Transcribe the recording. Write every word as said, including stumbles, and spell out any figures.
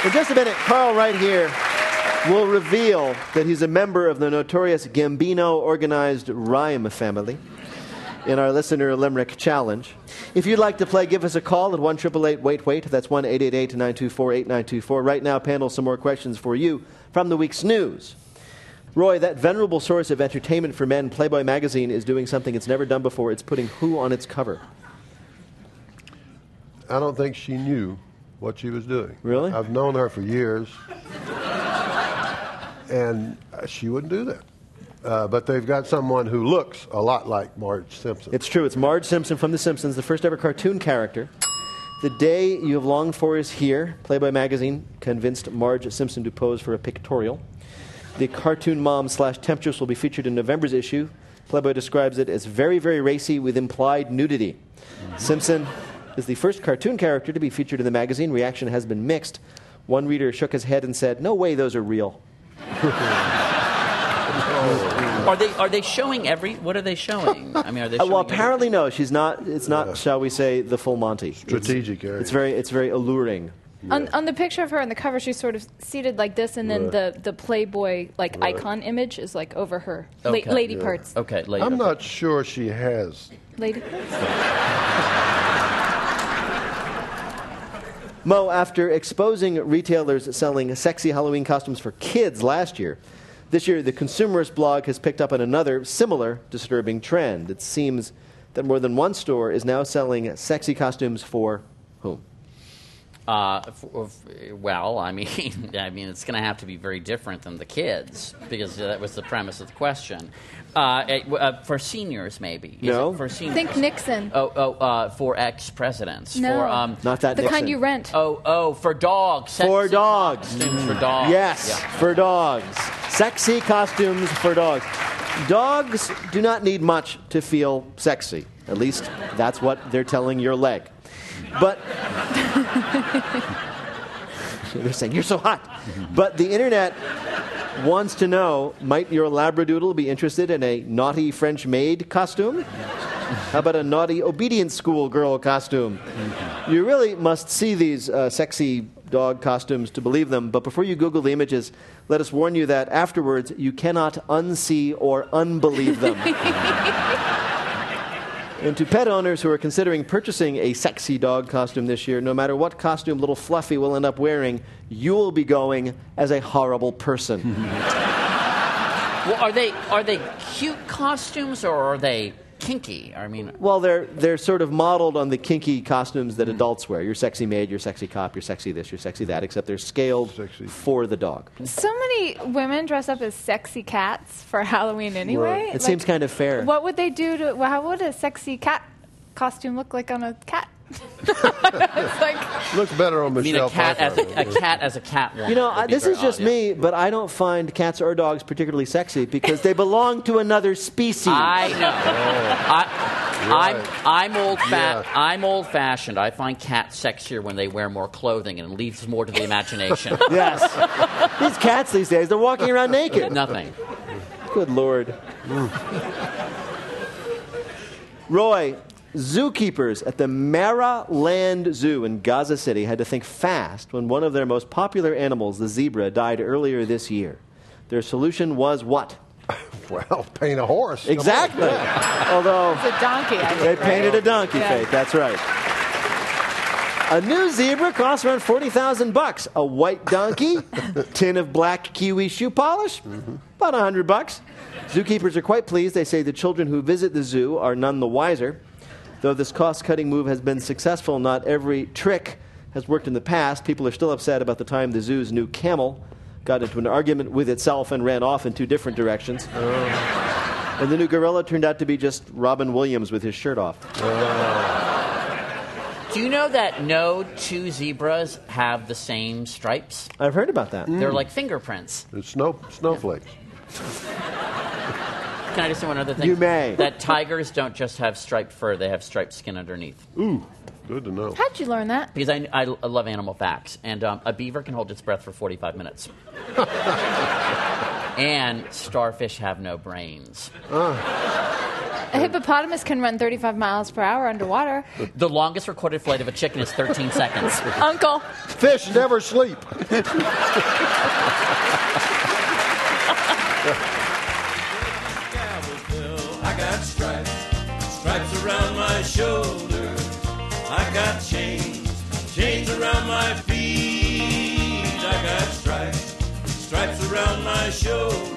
In just a minute, Carl right here will reveal that he's a member of the notorious Gambino-organized rhyme family in our Listener Limerick Challenge. If you'd like to play, give us a call at one eight eight eight wait wait. That's one eight eight eight nine two four eight nine two four. Right now, panel, some more questions for you from the week's news. Roy, that venerable source of entertainment for men, Playboy magazine, is doing something it's never done before. It's putting who on its cover? I don't think she knew what she was doing. Really? I've known her for years, and she wouldn't do that. Uh, but they've got someone who looks a lot like Marge Simpson. It's true. It's Marge Simpson from The Simpsons, the first ever cartoon character. The day you have longed for is here. Playboy magazine convinced Marge Simpson to pose for a pictorial. The cartoon mom slash temptress will be featured in November's issue. Playboy describes it as very, very racy with implied nudity. Mm-hmm. Simpson is the first cartoon character to be featured in the magazine. Reaction has been mixed. One reader shook his head and said, "No way those are real." Are they are they showing every? What are they showing? I mean, are they? Uh, Showing well, apparently every- no. She's not. It's not. Yeah. Shall we say the full Monty? Strategic it's, area. It's very. It's very alluring. On, on the picture of her on the cover, she's sort of seated like this, and then Right. the, the Playboy like Right. icon image is like over her la- Okay. lady Yeah. parts. Okay, later. I'm not sure she has. Lady parts. Mo, after exposing retailers selling sexy Halloween costumes for kids last year, this year the Consumerist blog has picked up on another similar disturbing trend. It seems that more than one store is now selling sexy costumes for whom? Uh, f- f- well, I mean, I mean, it's going to have to be very different than the kids because that was the premise of the question. Uh, eh, w- uh, for seniors, maybe. Is No. it for seniors. Think Nixon. Oh, oh, uh, for ex-presidents. No. For, um, Not that the Nixon. kind you rent. oh, oh, for dogs. Sexy For dogs. costumes for dogs. Yes, Yeah. for dogs. Sexy costumes for dogs. Dogs do not need much to feel sexy. At least that's what they're telling your leg. But they're saying, "You're so hot." But the internet wants to know, might your Labradoodle be interested in a naughty French maid costume? How about a naughty obedience school girl costume? You really must see these uh, sexy dog costumes to believe them. But before you Google the images, let us warn you that afterwards you cannot unsee or unbelieve them. And to pet owners who are considering purchasing a sexy dog costume this year, no matter what costume little Fluffy will end up wearing, you will be going as a horrible person. Well, are they are they cute costumes or are they kinky? I mean, Well, they're they're sort of modeled on the kinky costumes that adults wear. You're sexy maid, you're sexy cop, you're sexy this, you're sexy that, except they're scaled Sexy. for the dog. So many women dress up as sexy cats for Halloween anyway. It Like, seems kind of fair. What would they do to? Well, how would a sexy cat costume look like on a cat? It's like Looks better on I mean, Michelle a cat as Pfeiffer. a, a cat as a cat woman. You know, would I, be this very is just odd, yeah. me, but I don't find cats or dogs particularly sexy because they belong to another species. I know. I, I'm right. I'm old fa- Yeah. I'm old fashioned. I find cats sexier when they wear more clothing and it leaves more to the imagination. Yes. These cats these days, they're walking around naked. Nothing. Good Lord. Roy, zookeepers at the Mara Land Zoo in Gaza City had to think fast when one of their most popular animals, the zebra, died earlier this year. Their solution was what? Well, paint a horse. Come on. Exactly. Although it's a donkey. I think, they right? painted a donkey Yeah. fake. That's right. A new zebra costs around forty thousand bucks. A white donkey, tin of black kiwi shoe polish, about a hundred bucks. Zookeepers are quite pleased. They say the children who visit the zoo are none the wiser. Though this cost-cutting move has been successful, not every trick has worked in the past. People are still upset about the time the zoo's new camel got into an argument with itself and ran off in two different directions. And the new gorilla turned out to be just Robin Williams with his shirt off. Do you know that no two zebras have the same stripes? I've heard about that. They're like fingerprints. It's snow, snowflakes. Can I just say one other thing? You may. That tigers don't just have striped fur; they have striped skin underneath. Ooh, good to know. How'd you learn that? Because I, I, I love animal facts, and um, a beaver can hold its breath for forty-five minutes. And starfish have no brains. A hippopotamus can run thirty-five miles per hour underwater. The longest recorded flight of a chicken is thirteen seconds. Uncle. Fish never sleep. I got stripes, stripes around my shoulders. I got chains, chains around my feet. I got stripes, stripes around my shoulders.